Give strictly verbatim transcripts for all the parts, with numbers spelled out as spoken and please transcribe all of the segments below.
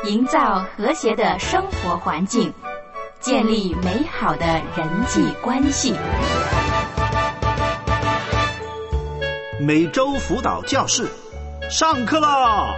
营造和谐的生活环境，建立美好的人际关系。 每周辅导教室上课啦！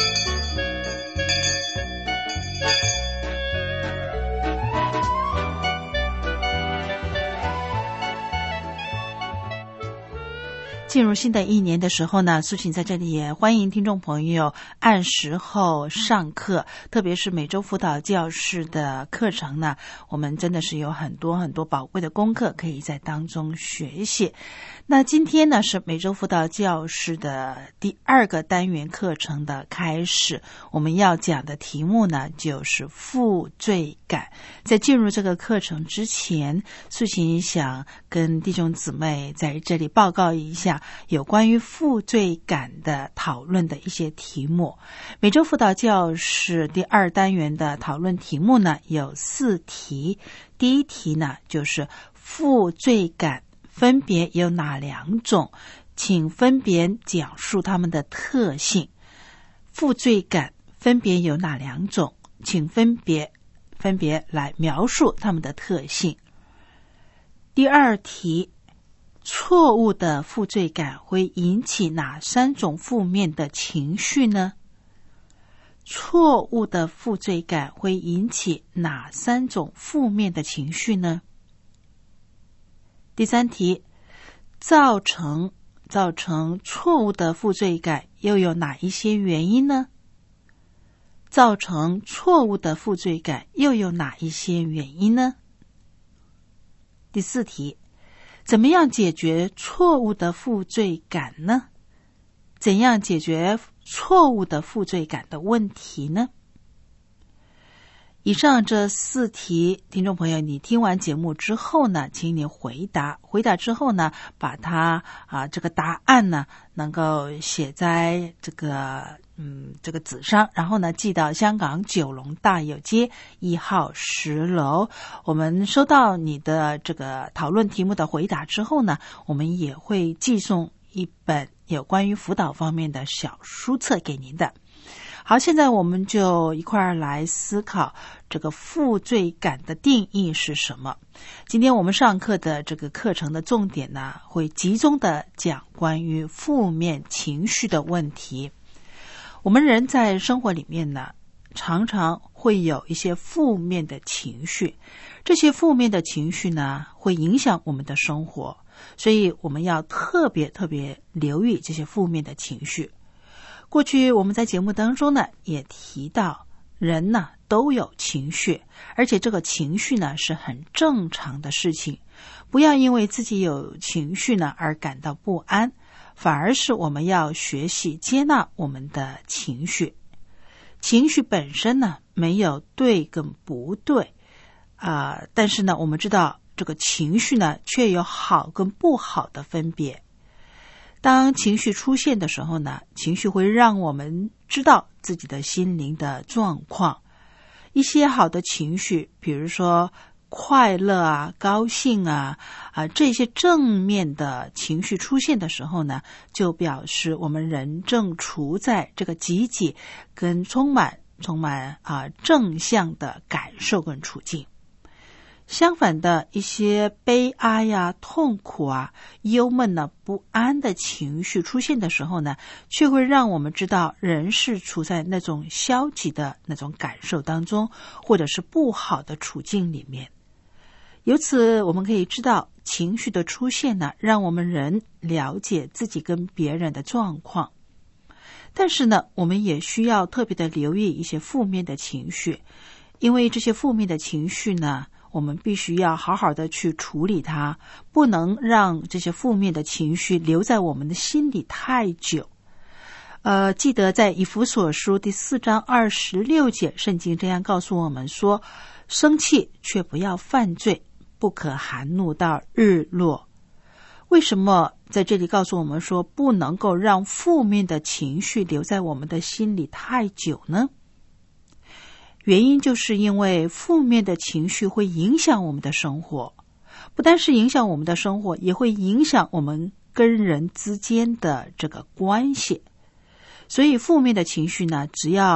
进入新的一年的时候呢，苏琴在这里也欢迎听众朋友按时候上课，特别是每周辅导教室的课程呢，我们真的是有很多很多宝贵的功课可以在当中学习。那今天呢是每周辅导教室的第二个单元课程的开始，我们要讲的题目呢就是负罪感。在进入这个课程之前，苏琴想跟弟兄姊妹在这里报告一下有关于负罪感的讨论的一些题目。每周辅导教室第二单元的讨论题目呢有四题，第一题呢就是负罪感分别有哪两种，请分别讲述它们的特性。负罪感分别有哪两种，请分别分别来描述它们的特性。第二题，错误的负罪感会引起哪三种负面的情绪呢？错误的负罪感会引起哪三种负面的情绪呢？第三题，造成造成错误的负罪感又有哪一些原因呢？造成错误的负罪感又有哪一些原因呢？第四题，怎么样解决错误的负罪感呢？怎样解决错误的负罪感的问题呢？以上这四题，听众朋友，你听完节目之后呢，请你回答。回答之后呢，把它啊这个答案呢，能够写在这个嗯这个纸上，然后呢寄到香港九龙大有街一号十楼。我们收到你的这个讨论题目的回答之后呢，我们也会寄送一本有关于辅导方面的小书册给您的。好，现在我们就一块儿来思考这个负罪感的定义是什么。今天我们上课的这个课程的重点呢，会集中的讲关于负面情绪的问题。我们人在生活里面呢，常常会有一些负面的情绪，这些负面的情绪呢，会影响我们的生活，所以我们要特别特别留意这些负面的情绪。过去我们在节目当中呢也提到，人呢都有情绪，而且这个情绪呢是很正常的事情，不要因为自己有情绪呢而感到不安，反而是我们要学习接纳我们的情绪。情绪本身呢没有对跟不对啊、呃，但是呢我们知道这个情绪呢却有好跟不好的分别。当情绪出现的时候呢，情绪会让我们知道自己的心灵的状况。一些好的情绪，比如说快乐啊、高兴啊，啊这些正面的情绪出现的时候呢，就表示我们人正处在这个积极跟充满充满啊正向的感受跟处境。相反的，一些悲哀呀、痛苦啊、忧闷呢、不安的情绪出现的时候呢，却会让我们知道人是处在那种消极的那种感受当中，或者是不好的处境里面。由此我们可以知道，情绪的出现呢，让我们人了解自己跟别人的状况。但是呢，我们也需要特别的留意一些负面的情绪，因为这些负面的情绪呢，我们必须要好好的去处理它，不能让这些负面的情绪留在我们的心里太久。呃，记得在以弗所书第四章二十六节，圣经这样告诉我们说：生气却不要犯罪，不可含怒到日落。为什么在这里告诉我们说不能够让负面的情绪留在我们的心里太久呢？原因就是因为负面的情绪会影响我们的生活，不单是影响我们的生活，也会影响我们跟人之间的这个关系。所以负面的情绪呢，只要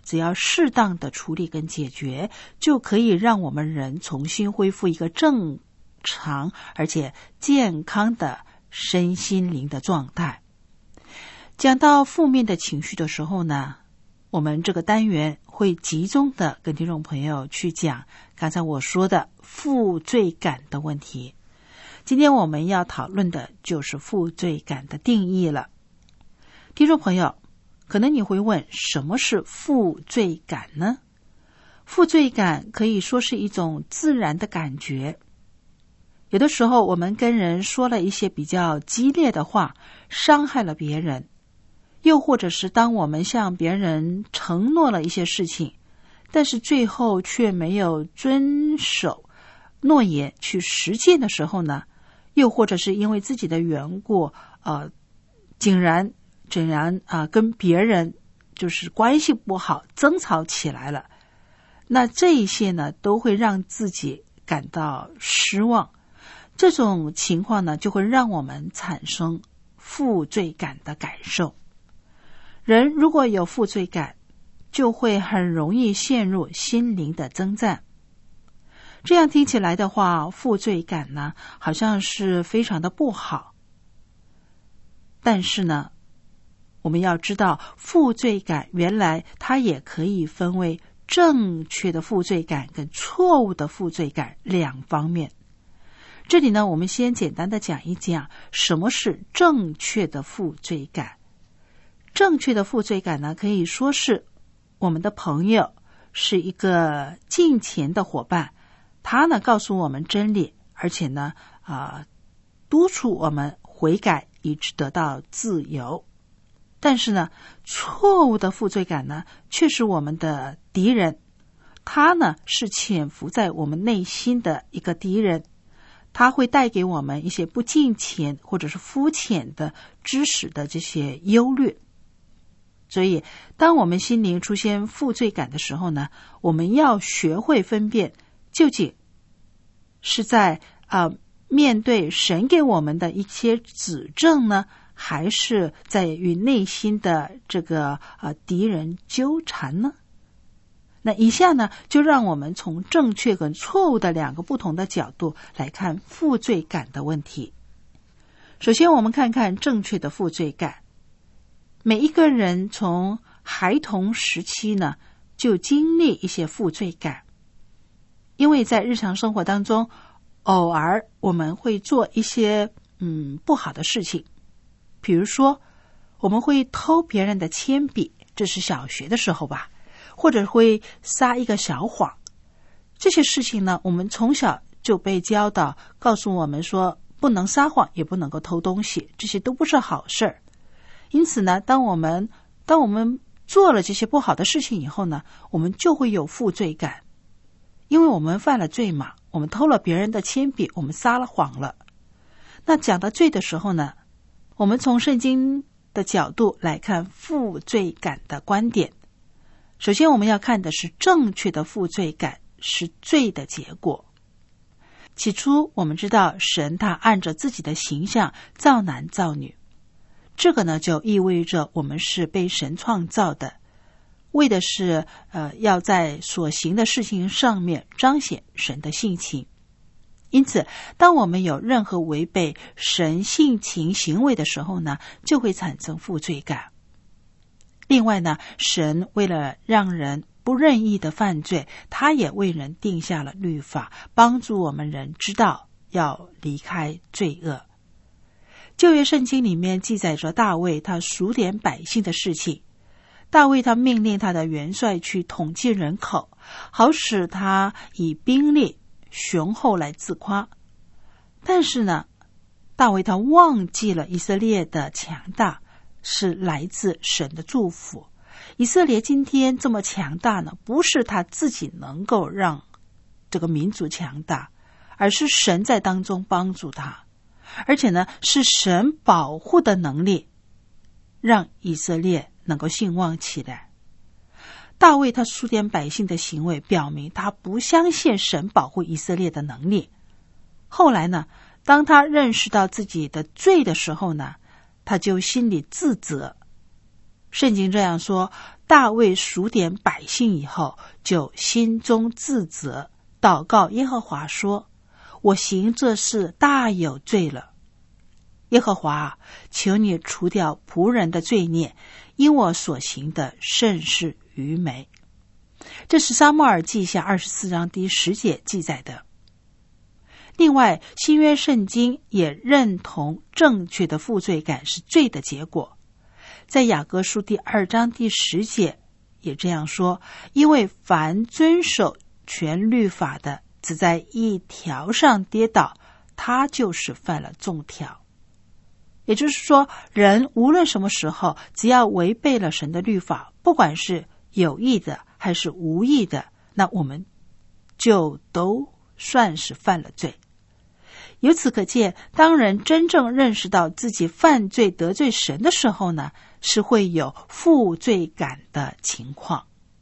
只要适当的处理跟解决，就可以让我们人重新恢复一个正常而且健康的身心灵的状态。讲到负面的情绪的时候呢，我们这个单元会集中的跟听众朋友去讲刚才我说的负罪感的问题。今天我们要讨论的就是负罪感的定义了。听众朋友，可能你会问，什么是负罪感呢？负罪感可以说是一种自然的感觉。有的时候我们跟人说了一些比较激烈的话，伤害了别人，又或者是当我们向别人承诺了一些事情，但是最后却没有遵守诺言去实践的时候呢，又或者是因为自己的缘故，呃，竟然竟然啊、呃、跟别人就是关系不好，争吵起来了，那这一些呢都会让自己感到失望。这种情况呢，就会让我们产生负罪感的感受。人如果有负罪感，就会很容易陷入心灵的征战。这样听起来的话，负罪感呢，好像是非常的不好。但是呢，我们要知道，负罪感原来它也可以分为正确的负罪感跟错误的负罪感两方面。这里呢，我们先简单的讲一讲什么是正确的负罪感。正确的负罪感呢，可以说是我们的朋友是一个敬虔的伙伴，他呢告诉我们真理，而且呢啊、呃、督促我们悔改，以致得到自由。但是呢，错误的负罪感呢，却是我们的敌人，他呢是潜伏在我们内心的一个敌人，他会带给我们一些不敬虔或者是肤浅的知识的这些忧虑。所以当我们心灵出现负罪感的时候呢，我们要学会分辨，究竟是在啊、呃、面对神给我们的一些指正呢，还是在与内心的这个啊、呃、敌人纠缠呢？那以下呢，就让我们从正确跟错误的两个不同的角度来看负罪感的问题。首先我们看看正确的负罪感。每一个人从孩童时期呢，就经历一些负罪感，因为在日常生活当中，偶尔我们会做一些嗯不好的事情，比如说我们会偷别人的铅笔，这是小学的时候吧，或者会撒一个小谎。这些事情呢，我们从小就被教导，告诉我们说不能撒谎，也不能够偷东西，这些都不是好事儿。因此呢，当我们当我们做了这些不好的事情以后呢，我们就会有负罪感，因为我们犯了罪嘛，我们偷了别人的铅笔，我们撒了谎了。那讲到罪的时候呢，我们从圣经的角度来看负罪感的观点。首先我们要看的是正确的负罪感是罪的结果。起初我们知道神他按着自己的形象造男造女，这个呢就意味着我们是被神创造的，为的是呃要在所行的事情上面彰显神的性情。因此当我们有任何违背神性情行为的时候呢，就会产生负罪感。另外呢，神为了让人不任意的犯罪，他也为人定下了律法，帮助我们人知道要离开罪恶。旧约圣经里面记载着大卫他数点百姓的事情。大卫他命令他的元帅去统计人口，好使他以兵力雄厚来自夸。但是呢，大卫他忘记了以色列的强大是来自神的祝福。以色列今天这么强大呢，不是他自己能够让这个民族强大，而是神在当中帮助他，而且呢，是神保护的能力让以色列能够兴旺起来。大卫他数点百姓的行为表明他不相信神保护以色列的能力。后来呢，当他认识到自己的罪的时候呢，他就心里自责。圣经这样说， 大卫数点百姓以后，就心中自责，祷告耶和华说：我行这事大有罪了。耶和华，求你除掉仆人的罪孽，因我所行的甚是愚昧。这是撒母耳记下二十四章第十节记载的。另外，新约圣经也认同正确的负罪感是罪的结果。在雅各书第二章第十节也这样说：因为凡遵守全律法的，只在一条上跌倒，他就是犯了众条。也就是说，人无论什么时候，只要违背了神的律法，不管是有意的还是无意的，那我们就都算是犯了罪。由此可见，当人真正认识到自己犯罪得罪神的时候呢，是会有负罪感的情况。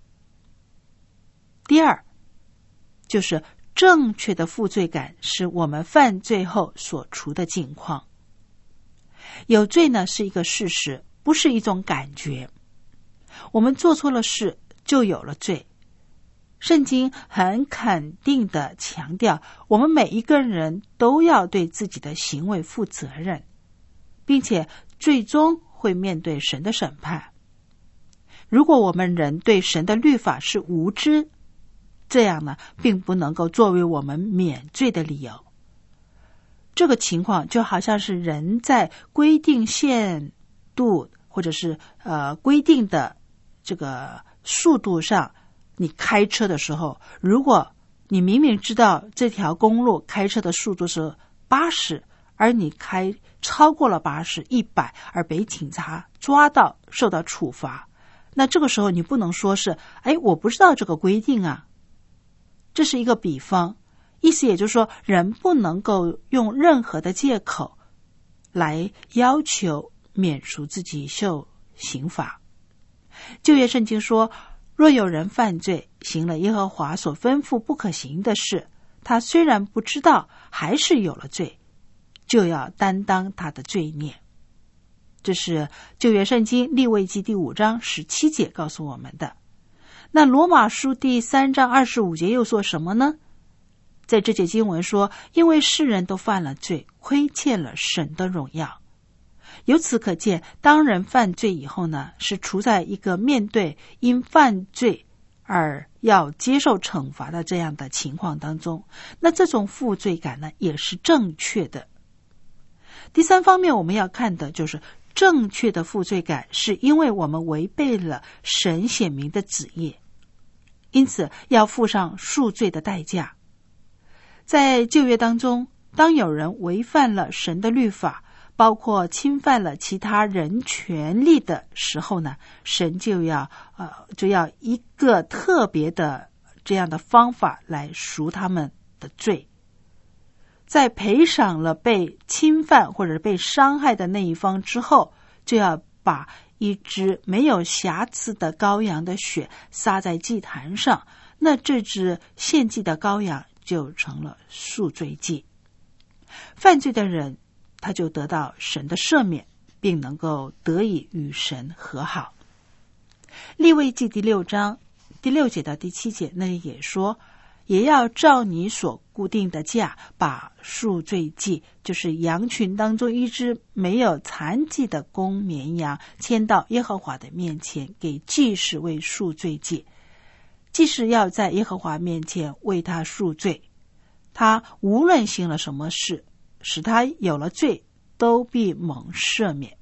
第二，就是正确的负罪感是我们犯罪后所处的境况。有罪呢是一个事实，不是一种感觉。我们做错了事就有了罪。圣经很肯定地强调，我们每一个人都要对自己的行为负责任，并且最终会面对神的审判。如果我们人对神的律法是无知，这样呢，并不能够作为我们免罪的理由。这个情况就好像是人在规定限度或者是呃规定的这个速度上，你开车的时候，如果你明明知道这条公路开车的速度是八十，而你开超过了八十、一百，而被警察抓到受到处罚，那这个时候你不能说是哎，我不知道这个规定啊。这是一个比方，意思也就是说，人不能够用任何的借口来要求免除自己受刑罚。旧约圣经说，若有人犯罪，行了耶和华所吩咐不可行的事，他虽然不知道，还是有了罪，就要担当他的罪孽。这是旧约圣经利未记第五章十七节告诉我们的。那罗马书第三章二十五节又说什么呢？在这节经文说，因为世人都犯了罪，亏欠了神的荣耀。由此可见，当人犯罪以后呢，是处在一个面对因犯罪而要接受惩罚的这样的情况当中，那这种负罪感呢，也是正确的。第三方面我们要看的就是正确的负罪感，是因为我们违背了神显明的旨意，因此要付上赎罪的代价。在旧约当中，当有人违反了神的律法，包括侵犯了其他人权利的时候呢，神就要呃就要一个特别的这样的方法来赎他们的罪。在赔偿了被侵犯或者被伤害的那一方之后，就要把一只没有瑕疵的羔羊的血撒在祭坛上，那这只献祭的羔羊就成了赎罪祭。犯罪的人他就得到神的赦免，并能够得以与神和好。利未记第六章第六节到第七节那里也说，也要照你所固定的价，把赎罪祭，就是羊群当中一只没有残疾的公绵羊，牵到耶和华的面前，给祭司为赎罪祭。祭司要在耶和华面前为他赎罪，他无论行了什么事，使他有了罪，都必蒙赦免。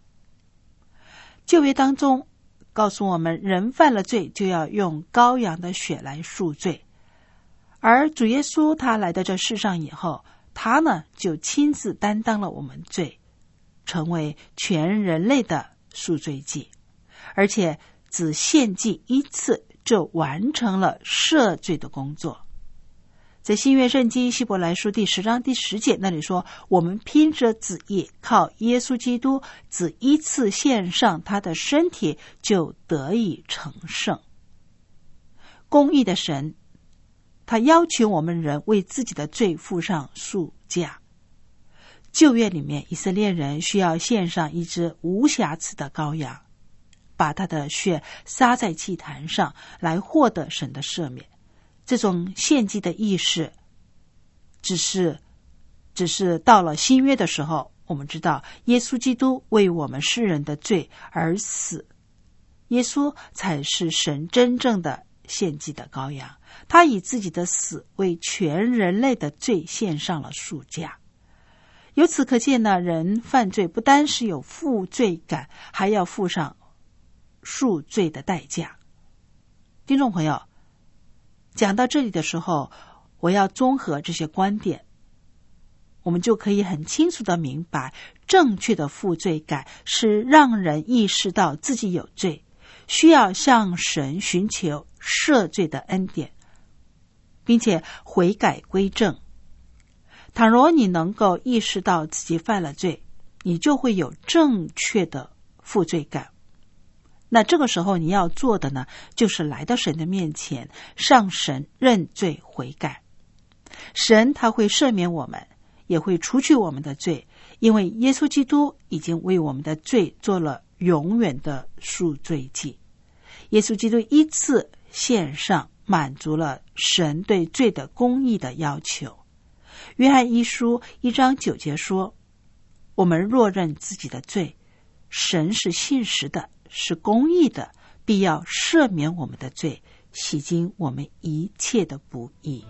旧约当中告诉我们，人犯了罪就要用羔羊的血来赎罪，而主耶稣他来到这世上以后，他呢就亲自担当了我们罪，成为全人类的赎罪祭，而且只献祭一次就完成了赦罪的工作。在新约圣经希伯来书第十章第十节那里说，我们凭着旨意靠耶稣基督只一次献上他的身体，就得以成圣。公义的神他要求我们人为自己的罪付上赎价。旧约里面以色列人需要献上一只无瑕疵的羔羊， 把他的血撒在祭坛上，来获得神的赦免。这种献祭的意识只是只是到了新约的时候，我们知道耶稣基督为我们世人的罪而死，耶稣才是神真正的献祭的羔羊，他以自己的死为全人类的罪献上了赎价。由此可见呢，人犯罪不单是有负罪感，还要付上赎罪的代价。听众朋友，讲到这里的时候，我要综合这些观点，我们就可以很清楚地明白，正确的负罪感是让人意识到自己有罪，需要向神寻求赦罪的恩典，并且悔改归正。倘若你能够意识到自己犯了罪，你就会有正确的负罪感。那这个时候你要做的呢，就是来到神的面前，向神认罪悔改。神他会赦免我们，也会除去我们的罪，因为耶稣基督已经为我们的罪做了永远的赎罪祭。耶稣基督一次献上，满足了神对罪的公义的要求。约翰一书一章九节说，我们若认自己的罪，神是信实的，是公义的，必要赦免我们的罪，洗净我们一切的不义。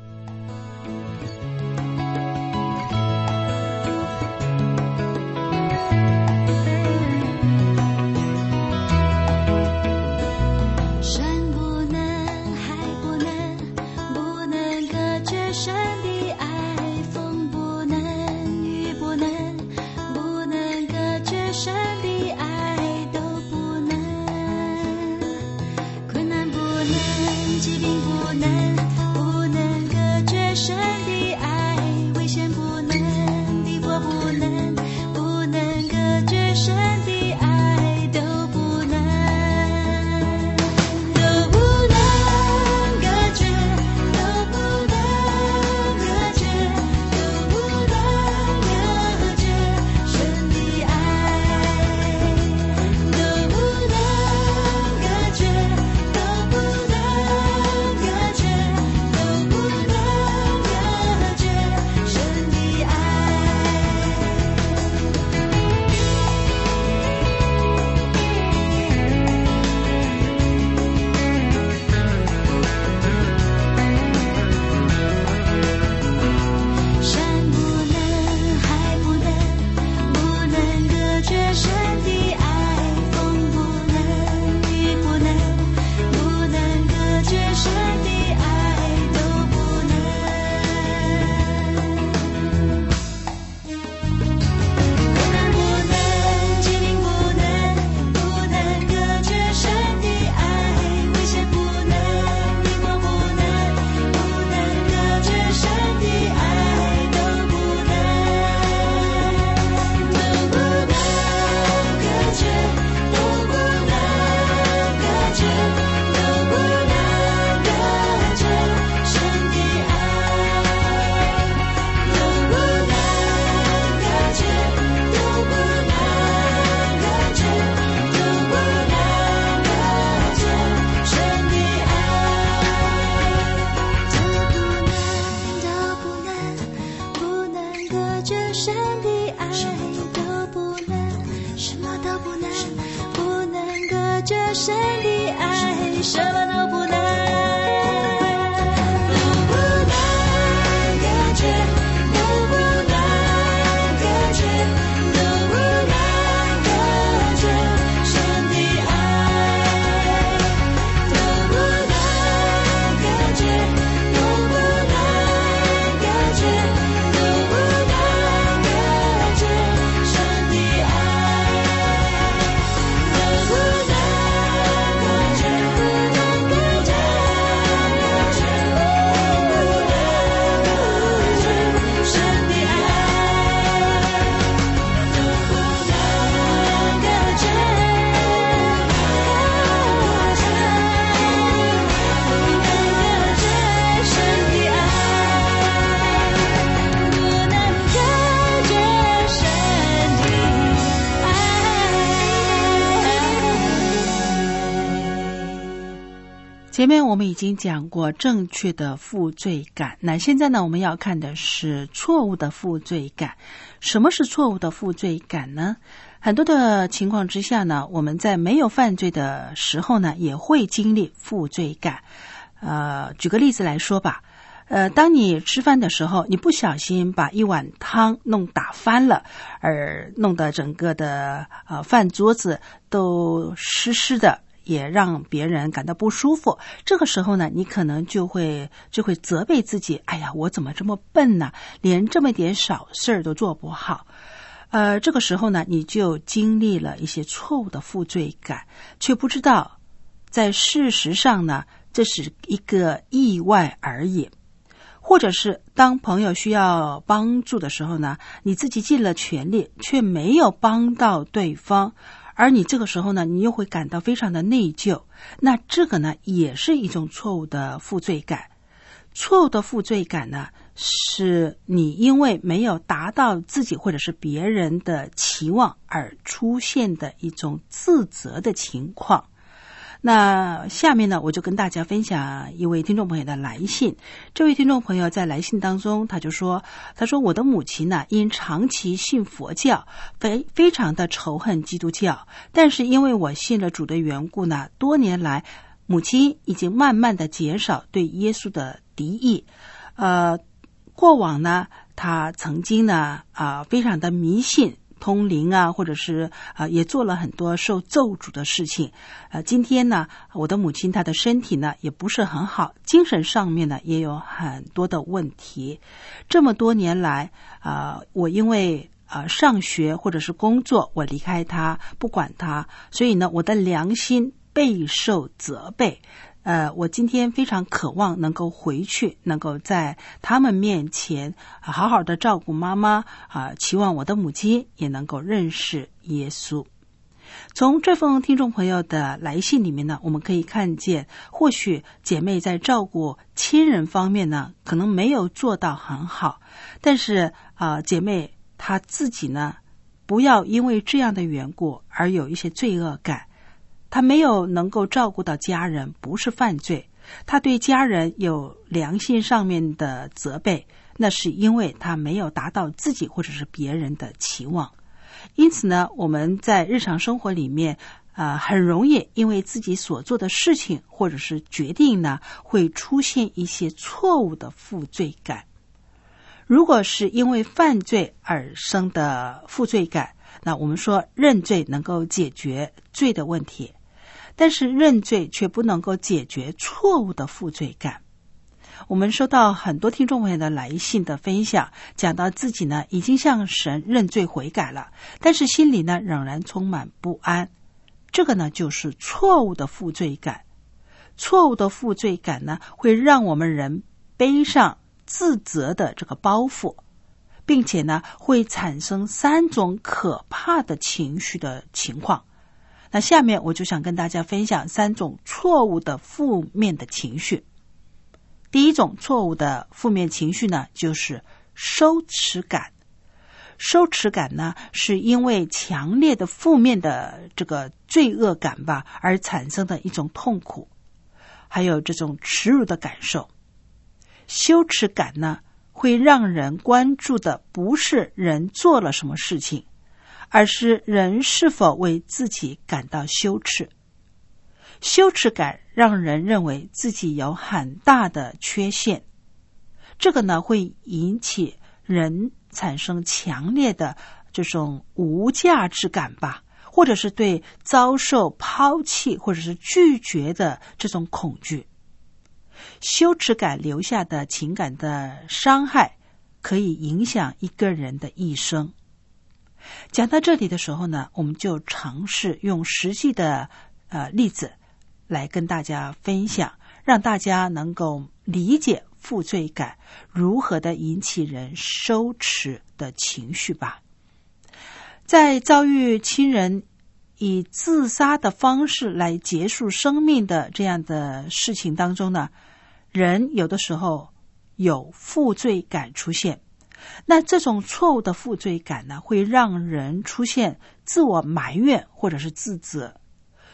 前面我们已经讲过正确的负罪感，那现在呢，我们要看的是错误的负罪感。什么是错误的负罪感呢？很多的情况之下呢，我们在没有犯罪的时候呢，也会经历负罪感。呃，举个例子来说吧，呃，当你吃饭的时候，你不小心把一碗汤弄打翻了，而弄得整个的呃饭桌子都湿湿的，也让别人感到不舒服。这个时候呢，你可能就会就会责备自己，哎呀，我怎么这么笨呢？连这么点小事儿都做不好。呃，这个时候呢，你就经历了一些错误的负罪感，却不知道在事实上呢，这是一个意外而已。或者是当朋友需要帮助的时候呢，你自己尽了全力，却没有帮到对方，而你这个时候呢，你又会感到非常的内疚。那这个呢，也是一种错误的负罪感。错误的负罪感呢，是你因为没有达到自己或者是别人的期望而出现的一种自责的情况。那下面呢，我就跟大家分享一位听众朋友的来信。这位听众朋友在来信当中，他就说，他说我的母亲呢，因长期信佛教，非非常的仇恨基督教，但是因为我信了主的缘故呢，多年来母亲已经慢慢的减少对耶稣的敌意。呃，过往呢，他曾经呢，啊、呃，非常的迷信通灵啊，或者是啊、呃，也做了很多受咒诅的事情。呃，今天呢，我的母亲她的身体呢也不是很好，精神上面呢也有很多的问题。这么多年来，啊、呃，我因为啊、呃、上学或者是工作，我离开她，不管她，所以呢，我的良心备受责备。呃，我今天非常渴望能够回去，能够在他们面前好好的照顾妈妈啊，期望我的母亲也能够认识耶稣。从这封听众朋友的来信里面呢，我们可以看见，或许姐妹在照顾亲人方面呢，可能没有做到很好，但是啊、呃，姐妹她自己呢，不要因为这样的缘故而有一些罪恶感。他没有能够照顾到家人，不是犯罪，他对家人有良心上面的责备，那是因为他没有达到自己或者是别人的期望。因此呢，我们在日常生活里面呃，很容易因为自己所做的事情或者是决定呢，会出现一些错误的负罪感。如果是因为犯罪而生的负罪感，那我们说认罪能够解决罪的问题，但是认罪却不能够解决错误的负罪感。我们收到很多听众朋友的来信的分享，讲到自己呢已经向神认罪悔改了，但是心里呢仍然充满不安。这个呢就是错误的负罪感。错误的负罪感呢会让我们人背上自责的这个包袱，并且呢会产生三种可怕的情绪的情况。那下面我就想跟大家分享三种错误的负面的情绪。第一种错误的负面情绪呢，就是羞耻感。羞耻感呢，是因为强烈的负面的这个罪恶感吧，而产生的一种痛苦，还有这种耻辱的感受。羞耻感呢，会让人关注的不是人做了什么事情，而是人是否为自己感到羞耻。羞耻感让人认为自己有很大的缺陷，这个呢会引起人产生强烈的这种无价值感吧，或者是对遭受抛弃或者是拒绝的这种恐惧。羞耻感留下的情感的伤害可以影响一个人的一生。讲到这里的时候呢，我们就尝试用实际的呃例子来跟大家分享，让大家能够理解负罪感如何的引起人羞耻的情绪吧。在遭遇亲人以自杀的方式来结束生命的这样的事情当中呢，人有的时候有负罪感出现。那这种错误的负罪感呢，会让人出现自我埋怨或者是自责。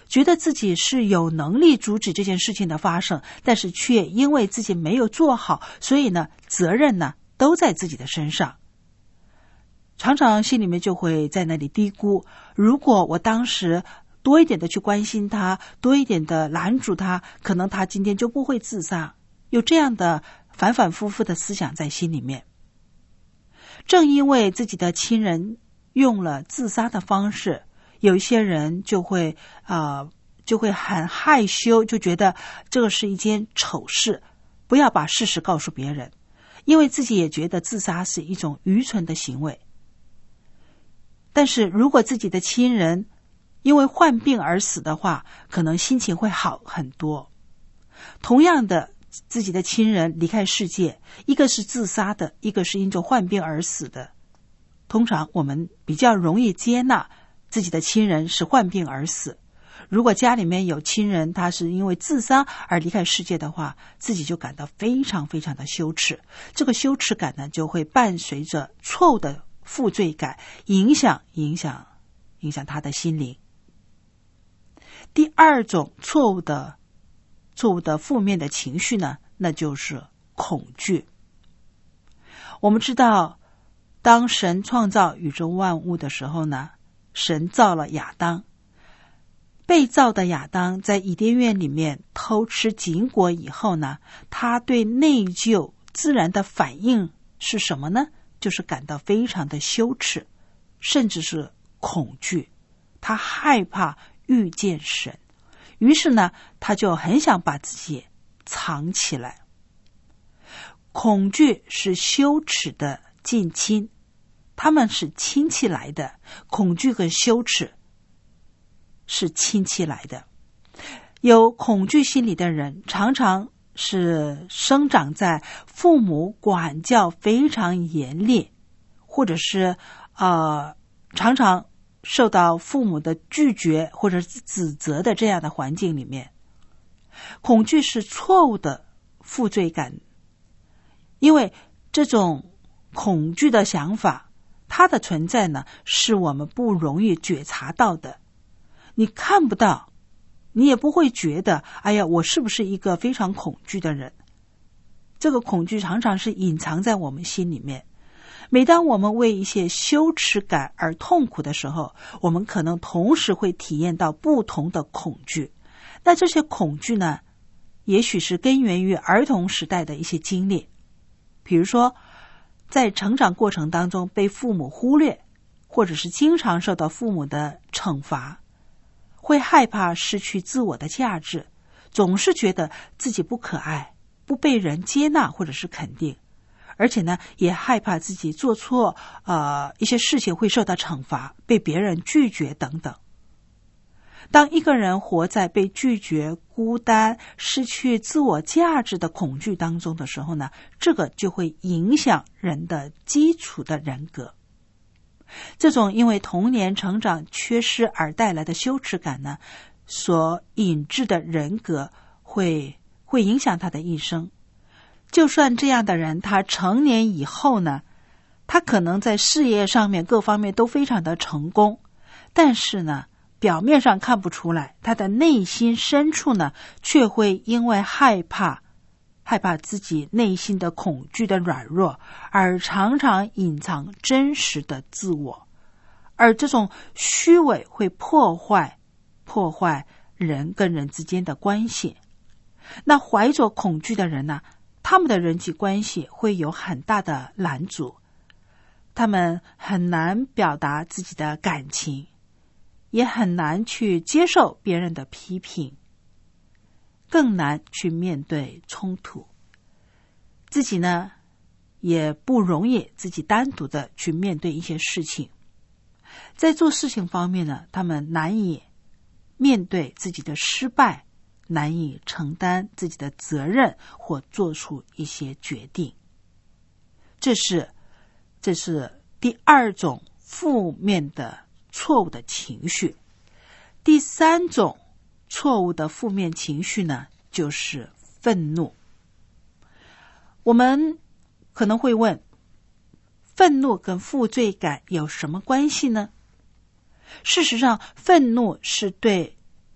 觉得自己是有能力阻止这件事情的发生，但是却因为自己没有做好，所以呢，责任呢都在自己的身上。常常心里面就会在那里嘀咕，如果我当时多一点的去关心他，多一点的拦住他，可能他今天就不会自杀。有这样的反反复复的思想在心里面。正因为自己的亲人用了自杀的方式，有一些人就会呃就会很害羞，就觉得这个是一件丑事，不要把事实告诉别人，因为自己也觉得自杀是一种愚蠢的行为。但是如果自己的亲人因为患病而死的话，可能心情会好很多。同样的，自己的亲人离开世界，一个是自杀的，一个是因着患病而死的。通常我们比较容易接纳自己的亲人是患病而死。如果家里面有亲人他是因为自杀而离开世界的话，自己就感到非常非常的羞耻。这个羞耻感呢，就会伴随着错误的负罪感，影响影响影响他的心灵。第二种错误的错误的负面的情绪呢，那就是恐惧。我们知道，当神创造宇宙万物的时候呢，神造了亚当。被造的亚当在伊甸园里面偷吃禁果以后呢，他对内疚自然的反应是什么呢？就是感到非常的羞耻，甚至是恐惧。他害怕遇见神，于是呢，他就很想把自己藏起来。恐惧是羞耻的近亲，他们是亲戚来的。恐惧跟羞耻是亲戚来的。有恐惧心理的人，常常是生长在父母管教非常严厉，或者是呃常常受到父母的拒绝或者是指责的这样的环境里面。恐惧是错误的负罪感，因为这种恐惧的想法，它的存在呢，是我们不容易觉察到的。你看不到，你也不会觉得，哎呀，我是不是一个非常恐惧的人？这个恐惧常常是隐藏在我们心里面。每当我们为一些羞耻感而痛苦的时候，我们可能同时会体验到不同的恐惧。那这些恐惧呢，也许是根源于儿童时代的一些经历，比如说在成长过程当中被父母忽略，或者是经常受到父母的惩罚，会害怕失去自我的价值，总是觉得自己不可爱，不被人接纳或者是肯定，而且呢，也害怕自己做错呃一些事情会受到惩罚，被别人拒绝等等。当一个人活在被拒绝、孤单、失去自我价值的恐惧当中的时候呢，这个就会影响人的基础的人格。这种因为童年成长缺失而带来的羞耻感呢，所引致的人格会会影响他的一生。就算这样的人他成年以后呢，他可能在事业上面各方面都非常的成功，但是呢，表面上看不出来，他的内心深处呢，却会因为害怕害怕自己内心的恐惧的软弱，而常常隐藏真实的自我。而这种虚伪会破坏破坏人跟人之间的关系。那怀着恐惧的人呢，他们的人际关系会有很大的拦阻，他们很难表达自己的感情，也很难去接受别人的批评，更难去面对冲突。自己呢，也不容易自己单独的去面对一些事情。在做事情方面呢，他们难以面对自己的失败，难以承担自己的责任或做出一些决定。这是这是第二种负面的错误的情绪。第三种错误的负面情绪呢，就是愤怒。我们可能会问，愤怒跟负罪感有什么关系呢？事实上，愤怒是对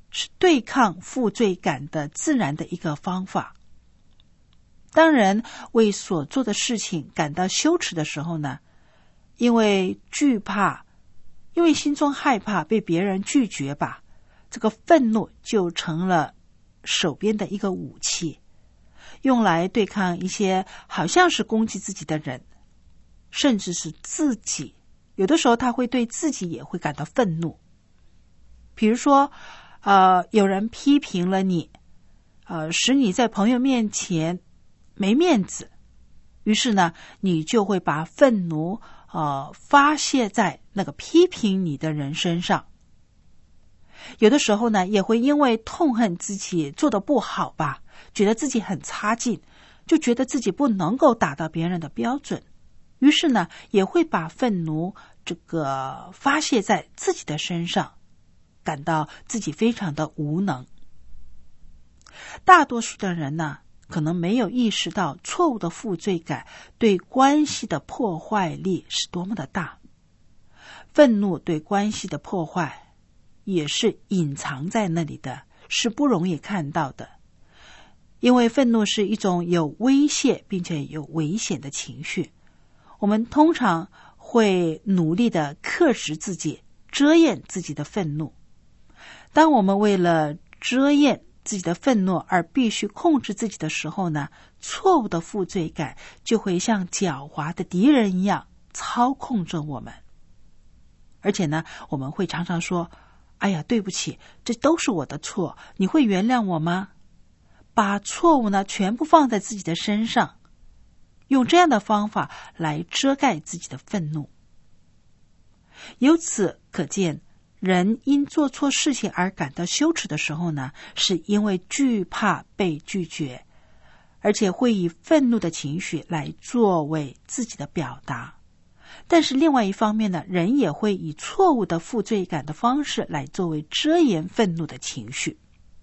是对抗负罪感的自然的一个方法。当人为所做的事情感到羞耻的时候呢，因为惧怕，因为心中害怕被别人拒绝吧，这个愤怒就成了手边的一个武器，用来对抗一些好像是攻击自己的人，甚至是自己。有的时候他会对自己也会感到愤怒。比如说呃，有人批评了你，呃，使你在朋友面前没面子，于是呢，你就会把愤怒呃发泄在那个批评你的人身上。有的时候呢，也会因为痛恨自己做得不好吧，觉得自己很差劲，就觉得自己不能够达到别人的标准，于是呢，也会把愤怒这个发泄在自己的身上，感到自己非常的无能。大多数的人呢，可能没有意识到错误的负罪感对关系的破坏力是多么的大。愤怒对关系的破坏也是隐藏在那里的，是不容易看到的。因为愤怒是一种有威胁并且有危险的情绪，我们通常会努力的克制自己，遮掩自己的愤怒。当我们为了遮掩自己的愤怒而必须控制自己的时候呢，错误的负罪感就会像狡猾的敌人一样操控着我们。而且呢，我们会常常说，哎呀，对不起，这都是我的错，你会原谅我吗？把错误呢全部放在自己的身上，用这样的方法来遮盖自己的愤怒。由此可见，人因做错事情而感到羞耻的时候呢，是因为惧怕被拒绝，而且会以愤怒的情绪来作为自己的表达。但是另外一方面呢，人也会以错误的负罪感的方式来作为遮掩愤怒的情绪。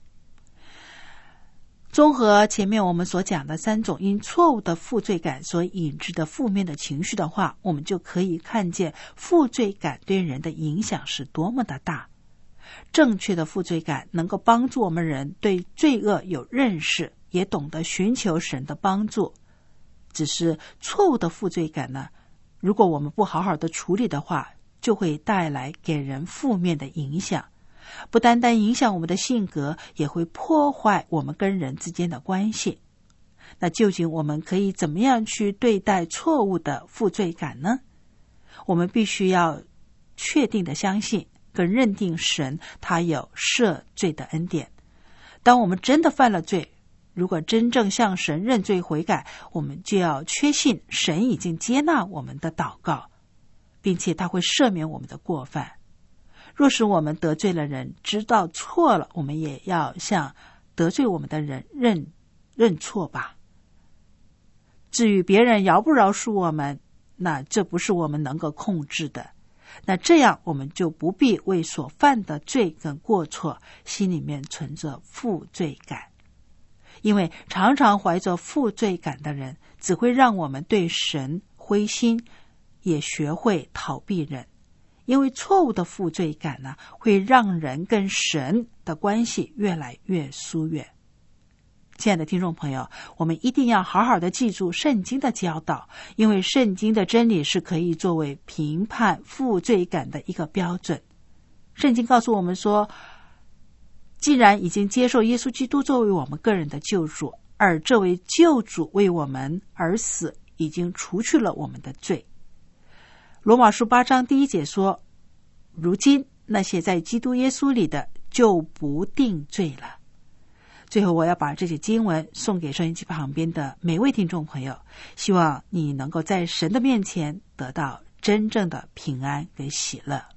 综合前面我们所讲的三种因错误的负罪感所引致的负面的情绪的话，我们就可以看见负罪感对人的影响是多么的大。正确的负罪感能够帮助我们人对罪恶有认识，也懂得寻求神的帮助。只是错误的负罪感呢，如果我们不好好的处理的话，就会带来给人负面的影响。不单单影响我们的性格，也会破坏我们跟人之间的关系。那究竟我们可以怎么样去对待错误的负罪感呢？我们必须要确定的相信跟认定神他有赦罪的恩典。当我们真的犯了罪，如果真正向神认罪悔改，我们就要确信神已经接纳我们的祷告，并且他会赦免我们的过犯。若是我们得罪了人，知道错了，我们也要向得罪我们的人认认错吧。至于别人饶不饶恕我们，那这不是我们能够控制的。那这样我们就不必为所犯的罪跟过错心里面存着负罪感。因为常常怀着负罪感的人，只会让我们对神灰心，也学会逃避人。因为错误的负罪感呢，会让人跟神的关系越来越疏远。亲爱的听众朋友，我们一定要好好的记住圣经的教导，因为圣经的真理是可以作为评判负罪感的一个标准。圣经告诉我们说，既然已经接受耶稣基督作为我们个人的救主，而这位救主为我们而死，已经除去了我们的罪。罗马书八章第一节说，如今那些在基督耶稣里的就不定罪了。最后我要把这些经文送给收音机旁边的每位听众朋友，希望你能够在神的面前得到真正的平安跟喜乐。